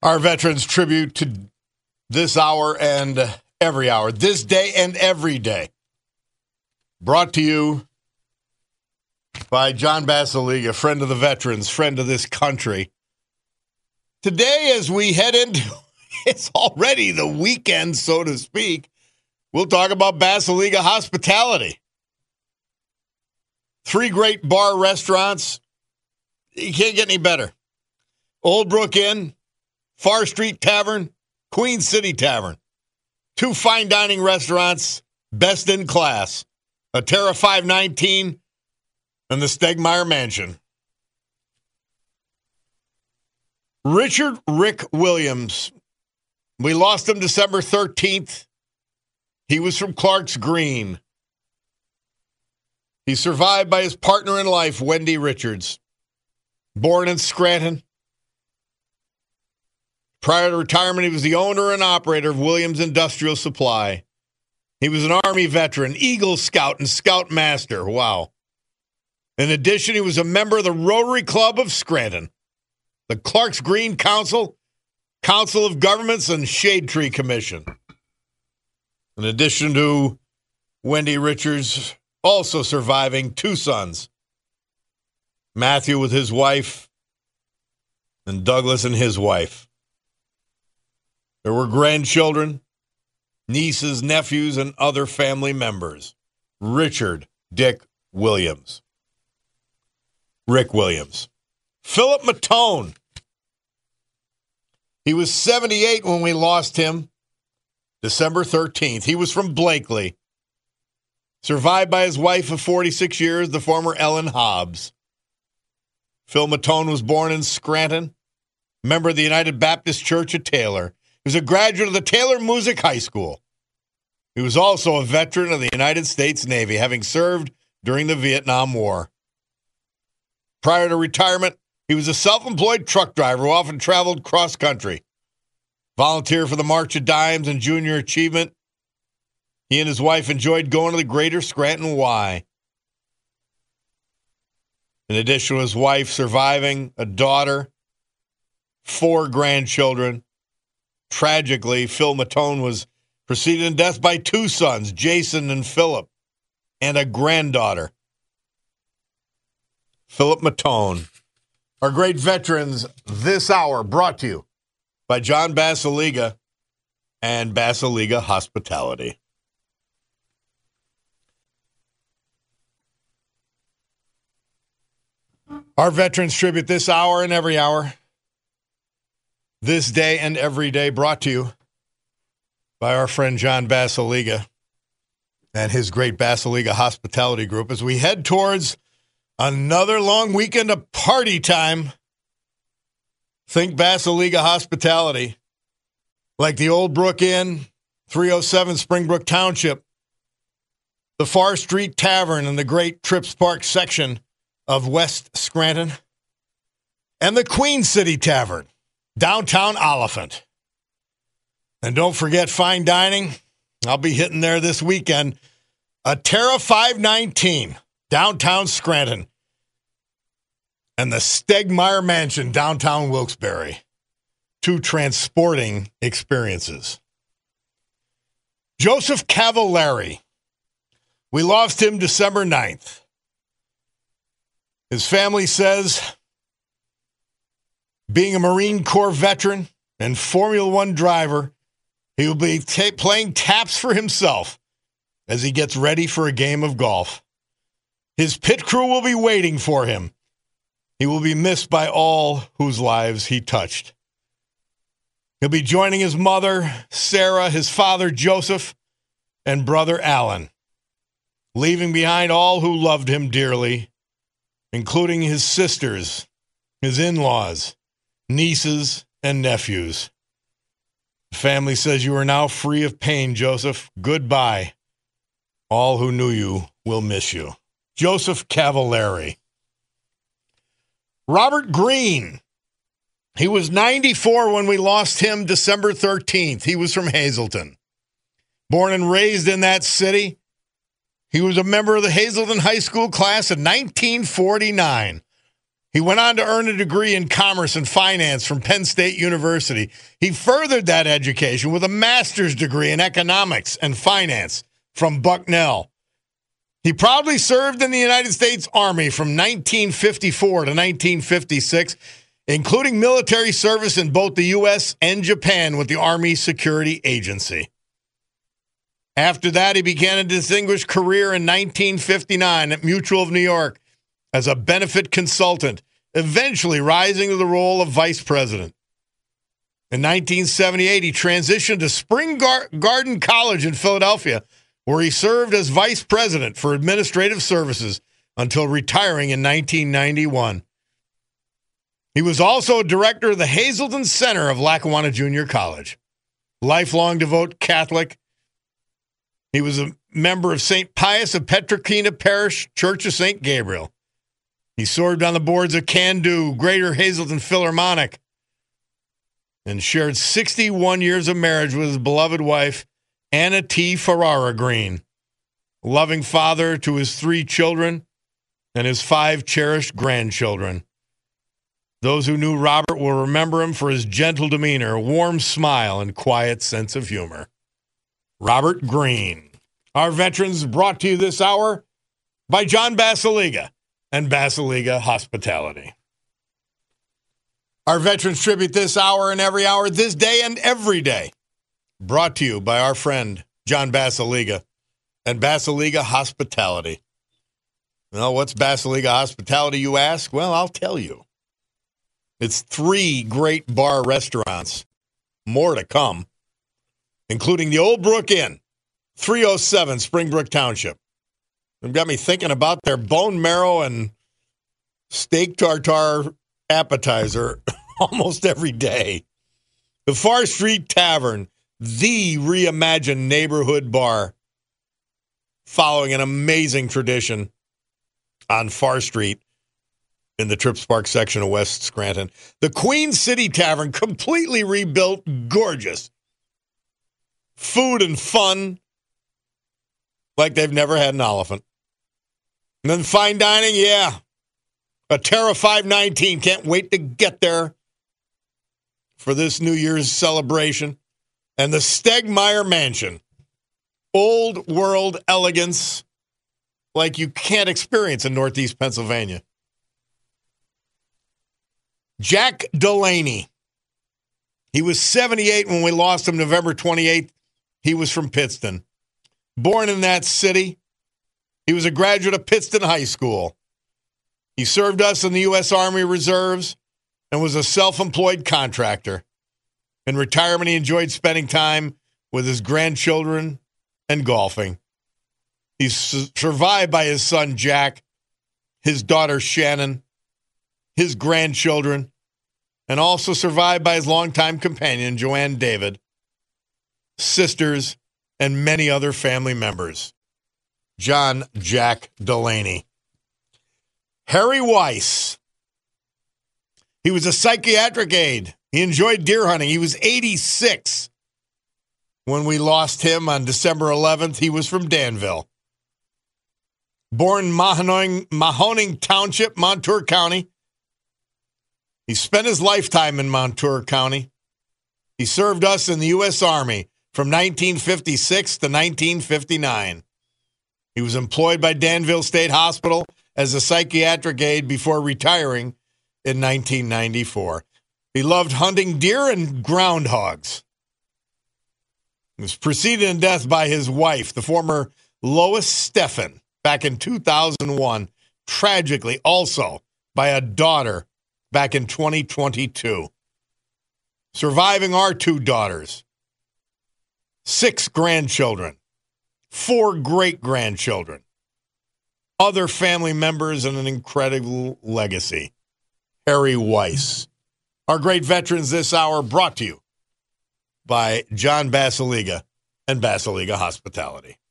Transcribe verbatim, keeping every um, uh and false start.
Our Veterans Tribute to this hour and every hour, this day and every day. Brought to you by John Basiliga, friend of the veterans, friend of this country. Today, as we head into, it's already the weekend, so to speak, we'll talk about Basiliga hospitality. Three great bar restaurants. You can't get any better. Old Brook Inn, Far Street Tavern, Queen City Tavern. Two fine dining restaurants, best in class. A Terra five nineteen and the Stegmeyer Mansion. Richard Rick Williams. We lost him December thirteenth. He was from Clark's Green. He's survived by his partner in life, Wendy Richards. Born in Scranton. Prior to retirement, he was the owner and operator of Williams Industrial Supply. He was an Army veteran, Eagle Scout, and Scout Master. Wow. In addition, he was a member of the Rotary Club of Scranton, the Clark's Green Council, Council of Governments, and Shade Tree Commission. In addition to Wendy Richards, also surviving two sons, Matthew with his wife, and Douglas and his wife. There were grandchildren, nieces, nephews, and other family members. Richard Dick Williams. Rick Williams. Philip Matone. He was seventy-eight when we lost him, December thirteenth. He was from Blakely. Survived by his wife of forty-six years, the former Ellen Hobbs. Phil Matone was born in Scranton, member of the United Baptist Church of Taylor. He was a graduate of the Taylor Music High School. He was also a veteran of the United States Navy, having served during the Vietnam War. Prior to retirement, he was a self-employed truck driver who often traveled cross-country. Volunteer for the March of Dimes and Junior Achievement. He and his wife enjoyed going to the Greater Scranton Y. In addition to his wife surviving, a daughter, four grandchildren. Tragically, Phil Matone was preceded in death by two sons, Jason and Philip, and a granddaughter. Philip Matone. Our great veterans this hour brought to you by John Basiliga and Basiliga Hospitality. Our Veterans Tribute this hour and every hour, this day and every day, brought to you by our friend John Basiliga and his great Basiliga Hospitality Group as we head towards another long weekend of party time. Think Basiliga Hospitality, like the Old Brook Inn, three oh seven Springbrook Township, the Far Street Tavern in the great Trips Park section of West Scranton, and the Queen City Tavern, downtown Oliphant. And don't forget fine dining. I'll be hitting there this weekend. A Terra five nineteen, downtown Scranton, and the Stegmeyer Mansion, downtown Wilkes-Barre. Two transporting experiences. Joseph Cavallari. We lost him December ninth. His family says, being a Marine Corps veteran and Formula One driver, he will be ta- playing taps for himself as he gets ready for a game of golf. His pit crew will be waiting for him. He will be missed by all whose lives he touched. He'll be joining his mother, Sarah, his father, Joseph, and brother, Alan, leaving behind all who loved him dearly, including his sisters, his in-laws, nieces, and nephews. The family says you are now free of pain, Joseph. Goodbye. All who knew you will miss you. Joseph Cavallari. Robert Green. He was ninety-four when we lost him December thirteenth. He was from Hazleton. Born and raised in that city. He was a member of the Hazleton High School class in nineteen forty-nine. He went on to earn a degree in commerce and finance from Penn State University. He furthered that education with a master's degree in economics and finance from Bucknell. He proudly served in the United States Army from nineteen fifty-four to nineteen fifty-six, including military service in both the U S and Japan with the Army Security Agency. After that, he began a distinguished career in nineteen fifty-nine at Mutual of New York as a benefit consultant, eventually rising to the role of vice president. In nineteen seventy-eight, he transitioned to Spring Gar- Garden College in Philadelphia, where he served as vice president for administrative services until retiring in nineteen ninety-one. He was also a director of the Hazelden Center of Lackawanna Junior College. Lifelong devout Catholic, he was a member of Saint Pius of Petrokina Parish Church of Saint Gabriel. He served on the boards of Can-Do, Greater Hazelden Philharmonic, and shared sixty-one years of marriage with his beloved wife, Anna T. Ferrara Green, loving father to his three children and his five cherished grandchildren. Those who knew Robert will remember him for his gentle demeanor, warm smile, and quiet sense of humor. Robert Green. Our veterans brought to you this hour by John Basiliga and Basiliga Hospitality. Our veterans tribute this hour and every hour, this day and every day, brought to you by our friend John Basiliga and Basiliga Hospitality. Well, what's Basiliga Hospitality, you ask? Well, I'll tell you. It's three great bar restaurants, more to come, including the Old Brook Inn, three oh seven Springbrook Township. It got me thinking about their bone marrow and steak tartare appetizer almost every day. The Far Street Tavern, the reimagined neighborhood bar, following an amazing tradition on Far Street in the Trips Park section of West Scranton. The Queen City Tavern, completely rebuilt, gorgeous. Food and fun like they've never had an elephant. And then fine dining, yeah. A Terra five nineteen. Can't wait to get there for this New Year's celebration. And the Stegmeyer Mansion. Old world elegance like you can't experience in Northeast Pennsylvania. Jack Delaney. He was seventy-eight when we lost him November twenty-eighth. He was from Pittston. Born in that city, he was a graduate of Pittston High School. He served us in the U S Army Reserves and was a self-employed contractor. In retirement, he enjoyed spending time with his grandchildren and golfing. He's su- survived by his son, Jack, his daughter, Shannon, his grandchildren, and also survived by his longtime companion, Joanne David, sisters, and many other family members. John Jack Delaney. Harry Weiss. He was a psychiatric aide. He enjoyed deer hunting. He was eighty-six when we lost him on December eleventh. He was from Danville. Born in Mahoning, Mahoning Township, Montour County. He spent his lifetime in Montour County. He served us in the U S Army from nineteen fifty-six to nineteen fifty-nine. He was employed by Danville State Hospital as a psychiatric aide before retiring in nineteen ninety-four. He loved hunting deer and groundhogs. He was preceded in death by his wife, the former Lois Steffen, back in two thousand one. Tragically, also by a daughter back in twenty twenty-two. Surviving our two daughters, six grandchildren, four great-grandchildren, other family members, and an incredible legacy. Harry Weiss. Our great veterans this hour brought to you by John Basiliga and Basiliga Hospitality.